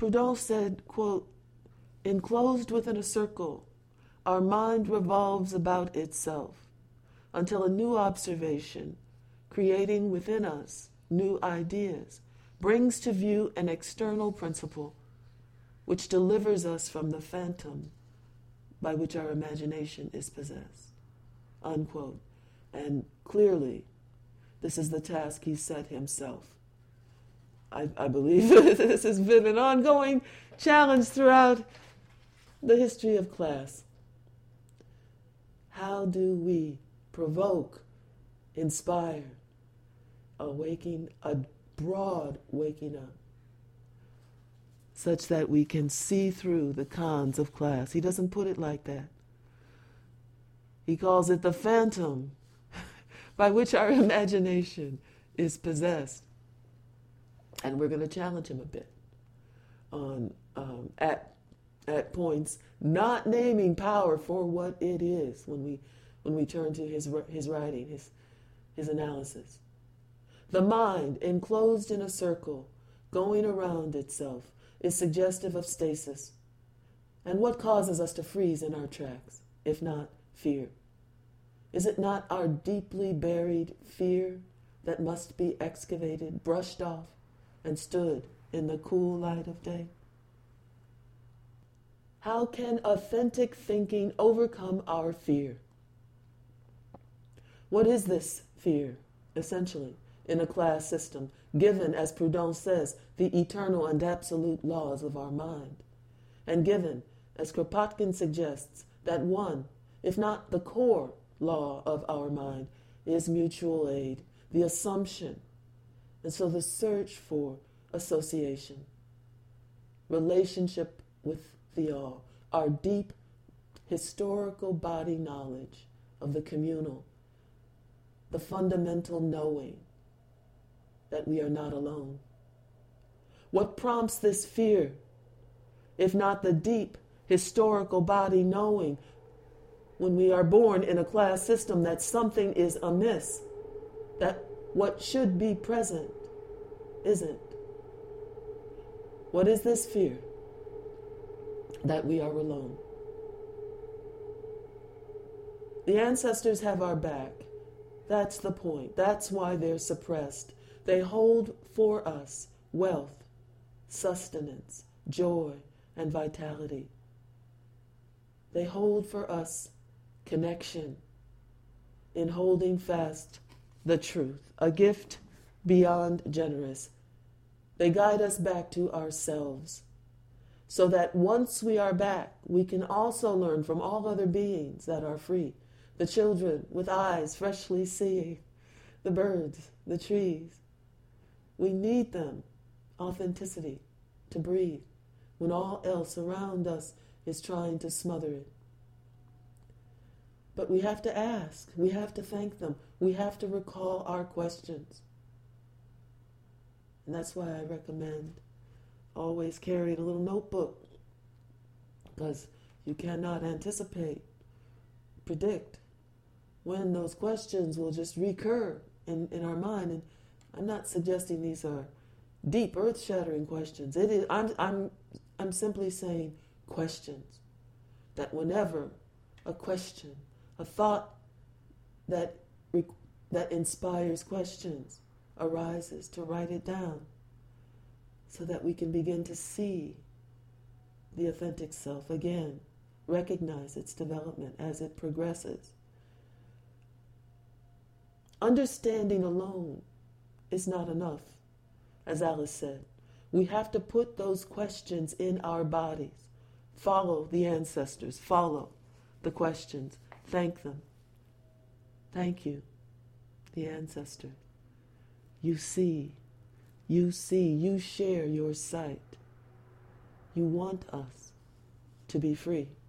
Proudhon said, quote, "Enclosed within a circle, our mind revolves about itself until a new observation, creating within us new ideas, brings to view an external principle which delivers us from the phantom by which our imagination is possessed." Unquote. And clearly, this is the task he set himself. I believe this has been an ongoing challenge throughout the history of class. How do we provoke, inspire, a broad waking up, such that we can see through the cons of class? He doesn't put it like that. He calls it the phantom by which our imagination is possessed. And we're going to challenge him a bit on at points, not naming power for what it is when we turn to his writing, his analysis. The mind, enclosed in a circle, going around itself, is suggestive of stasis. And what causes us to freeze in our tracks, if not fear? Is it not our deeply buried fear that must be excavated, brushed off, and stood in the cool light of day? How can authentic thinking overcome our fear? What is this fear, essentially, in a class system, given, as Proudhon says, the eternal and absolute laws of our mind? And given, as Kropotkin suggests, that one, if not the core law of our mind, is mutual aid, the assumption. And so the search for association, relationship with the all, our deep historical body knowledge of the communal, the fundamental knowing that we are not alone. What prompts this fear, if not the deep historical body knowing when we are born in a class system that something is amiss, that what should be present isn't? What is this fear? That we are alone. The ancestors have our back. That's the point. That's why they're suppressed. They hold for us wealth, sustenance, joy, and vitality. They hold for us connection in holding fast the truth, a gift beyond generous. They guide us back to ourselves, so that once we are back, we can also learn from all other beings that are free, the children with eyes freshly seeing, the birds, the trees. We need them, authenticity, to breathe, when all else around us is trying to smother it. But we have to ask, we have to thank them, we have to recall our questions. And that's why I recommend always carrying a little notebook, because you cannot anticipate, predict when those questions will just recur in our mind. And I'm not suggesting these are deep, earth-shattering questions. It is. I'm simply saying questions. That whenever a question, a thought that inspires questions arises, to write it down, so that we can begin to see the authentic self again, recognize its development as it progresses. Understanding alone is not enough, as Alice said. We have to put those questions in our bodies. Follow the ancestors, follow the questions, thank them. Thank you, the ancestor. You see, you share your sight. You want us to be free.